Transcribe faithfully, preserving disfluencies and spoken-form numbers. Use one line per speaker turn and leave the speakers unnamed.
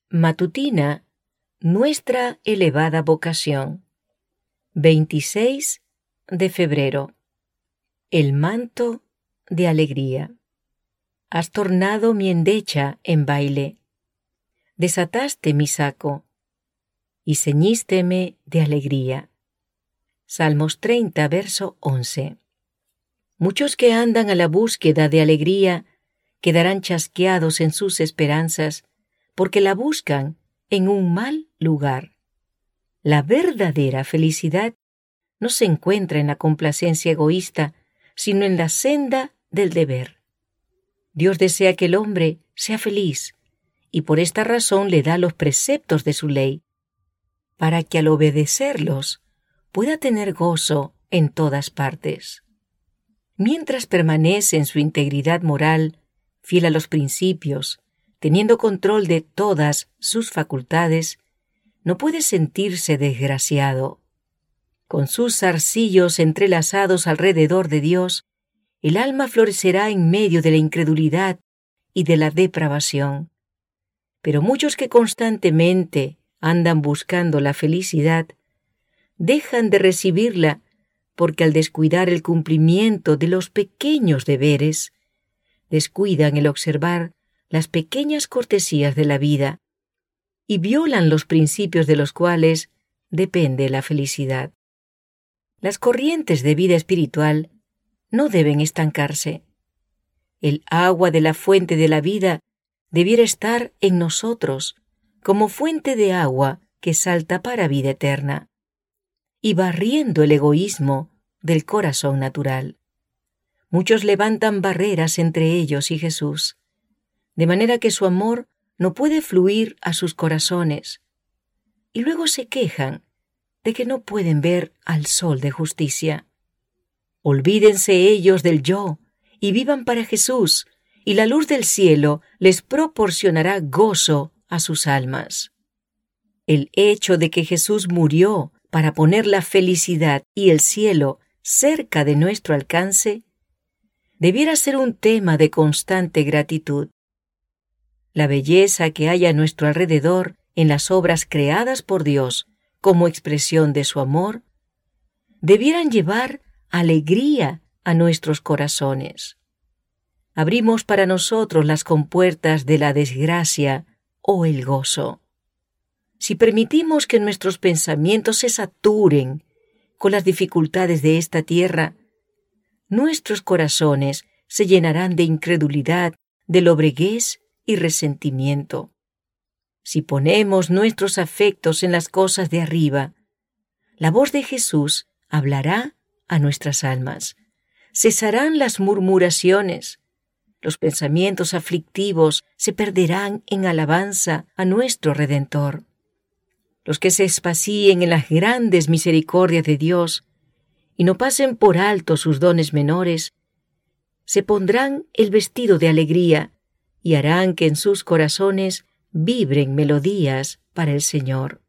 Matutina, nuestra elevada vocación. veintiséis de febrero. El manto de alegría. Has tornado mi endecha en baile. Desataste mi saco y ceñísteme de alegría. Salmos treinta, verso once. Muchos que andan a la búsqueda de alegría quedarán chasqueados en sus esperanzas porque la buscan en un mal lugar. La verdadera felicidad no se encuentra en la complacencia egoísta, sino en la senda del deber. Dios desea que el hombre sea feliz y por esta razón le da los preceptos de su ley, para que al obedecerlos pueda tener gozo en todas partes. Mientras permanece en su integridad moral, fiel a los principios, teniendo control de todas sus facultades, no puede sentirse desgraciado. Con sus zarcillos entrelazados alrededor de Dios, el alma florecerá en medio de la incredulidad y de la depravación. Pero muchos que constantemente andan buscando la felicidad, dejan de recibirla porque al descuidar el cumplimiento de los pequeños deberes, descuidan el observar las pequeñas cortesías de la vida y violan los principios de los cuales depende la felicidad. Las corrientes de vida espiritual no deben estancarse. El agua de la fuente de la vida debiera estar en nosotros como fuente de agua que salta para vida eterna y barriendo el egoísmo del corazón natural. Muchos levantan barreras entre ellos y Jesús, de manera que su amor no puede fluir a sus corazones, y luego se quejan de que no pueden ver al sol de justicia. Olvídense ellos del yo y vivan para Jesús, y la luz del cielo les proporcionará gozo a sus almas. El hecho de que Jesús murió para poner la felicidad y el cielo cerca de nuestro alcance debiera ser un tema de constante gratitud. La belleza que hay a nuestro alrededor en las obras creadas por Dios como expresión de su amor debieran llevar alegría a nuestros corazones. Abrimos para nosotros las compuertas de la desgracia o el gozo. Si permitimos que nuestros pensamientos se saturen con las dificultades de esta tierra, nuestros corazones se llenarán de incredulidad, de lobreguez y resentimiento. Si ponemos nuestros afectos en las cosas de arriba, la voz de Jesús hablará a nuestras almas. Cesarán las murmuraciones. Los pensamientos aflictivos se perderán en alabanza a nuestro Redentor. Los que se espacíen en las grandes misericordias de Dios y no pasen por alto sus dones menores, se pondrán el vestido de alegría y harán que en sus corazones vibren melodías para el Señor.